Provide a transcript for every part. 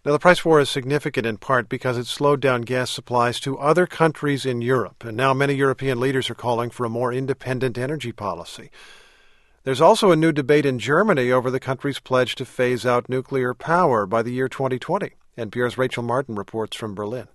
Now, the price war is significant in part because it slowed down gas supplies to other countries in Europe, and now many European leaders are calling for a more independent energy policy. There's also a new debate in Germany over the country's pledge to phase out nuclear power by the year 2020. NPR's Rachel Martin reports from Berlin.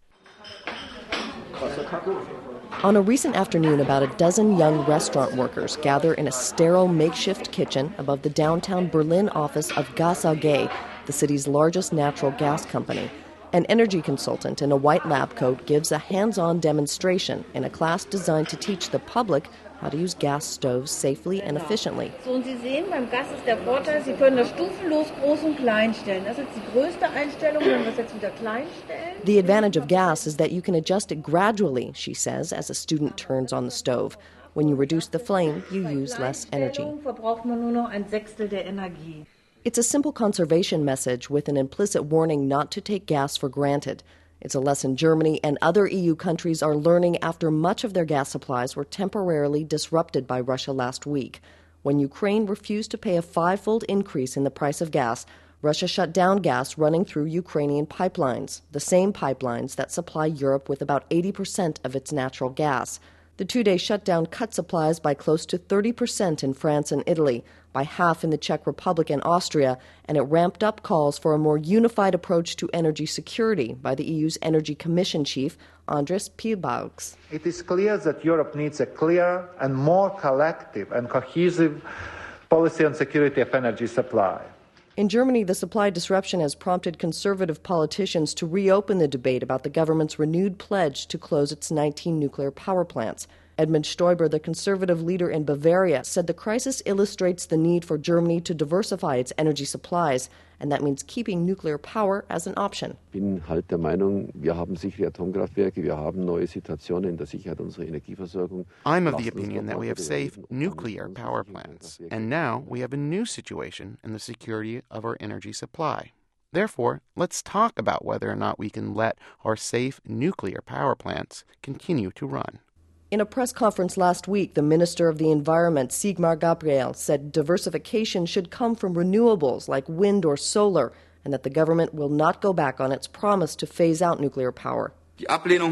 On a recent afternoon, about a dozen young restaurant workers gather in a sterile makeshift kitchen above the downtown Berlin office of Gas AG, the city's largest natural gas company. An energy consultant in a white lab coat gives a hands-on demonstration in a class designed to teach the public how to use gas stoves safely and efficiently. So, und Sie sehen, beim Gas ist der Vorteil, Sie können das stufenlos groß und klein stellen. Das ist die größte Einstellung, wenn wir es jetzt wieder klein stellen. The advantage of gas is that you can adjust it gradually, she says, as a student turns on the stove. When you reduce the flame, you use less energy. Verbraucht man nur noch ein Sechstel der Energie. It's a simple conservation message with an implicit warning not to take gas for granted. It's a lesson Germany and other EU countries are learning after much of their gas supplies were temporarily disrupted by Russia last week. When Ukraine refused to pay a five-fold increase in the price of gas, Russia shut down gas running through Ukrainian pipelines, the same pipelines that supply Europe with about 80% of its natural gas. The two-day shutdown cut supplies by close to 30% in France and Italy, by half in the Czech Republic and Austria, and it ramped up calls for a more unified approach to energy security by the EU's Energy Commission chief, Andris Piebalgs. It is clear that Europe needs a clear and more collective and cohesive policy on security of energy supply. In Germany, the supply disruption has prompted conservative politicians to reopen the debate about the government's renewed pledge to close its 19 nuclear power plants. Edmund Stoiber, the conservative leader in Bavaria, said the crisis illustrates the need for Germany to diversify its energy supplies, and that means keeping nuclear power as an option. Ich bin halt der Meinung, wir haben sichere Atomkraftwerke, wir haben neue Situationen in der Sicherheit unserer Energieversorgung. I'm of the opinion that we have safe nuclear power plants, and now we have a new situation in the security of our energy supply. Therefore, let's talk about whether or not we can let our safe nuclear power plants continue to run. In a press conference last week, the Minister of the Environment, Sigmar Gabriel, said diversification should come from renewables like wind or solar, and that the government will not go back on its promise to phase out nuclear power. Prolonging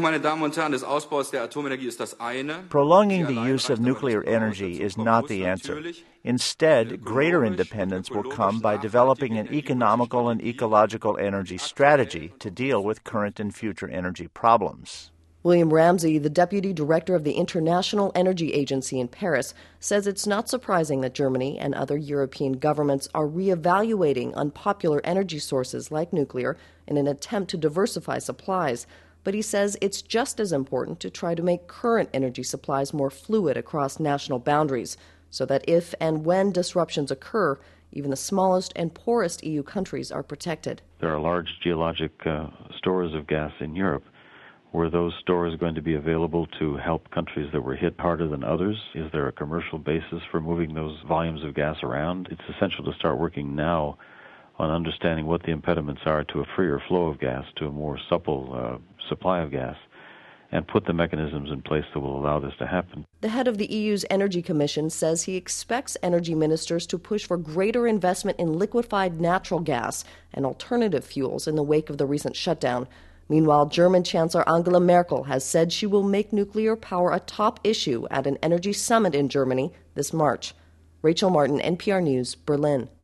the use of nuclear energy is not the answer. Instead, greater independence will come by developing an economical and ecological energy strategy to deal with current and future energy problems. William Ramsey, the deputy director of the International Energy Agency in Paris, says it's not surprising that Germany and other European governments are reevaluating unpopular energy sources like nuclear in an attempt to diversify supplies. But he says it's just as important to try to make current energy supplies more fluid across national boundaries, so that if and when disruptions occur, even the smallest and poorest EU countries are protected. There are large geologic stores of gas in Europe. Were those stores going to be available to help countries that were hit harder than others? Is there a commercial basis for moving those volumes of gas around? It's essential to start working now on understanding what the impediments are to a freer flow of gas, to a more supple supply of gas, and put the mechanisms in place that will allow this to happen. The head of the EU's Energy Commission says he expects energy ministers to push for greater investment in liquefied natural gas and alternative fuels in the wake of the recent shutdown. Meanwhile, German Chancellor Angela Merkel has said she will make nuclear power a top issue at an energy summit in Germany this March. Rachel Martin, NPR News, Berlin.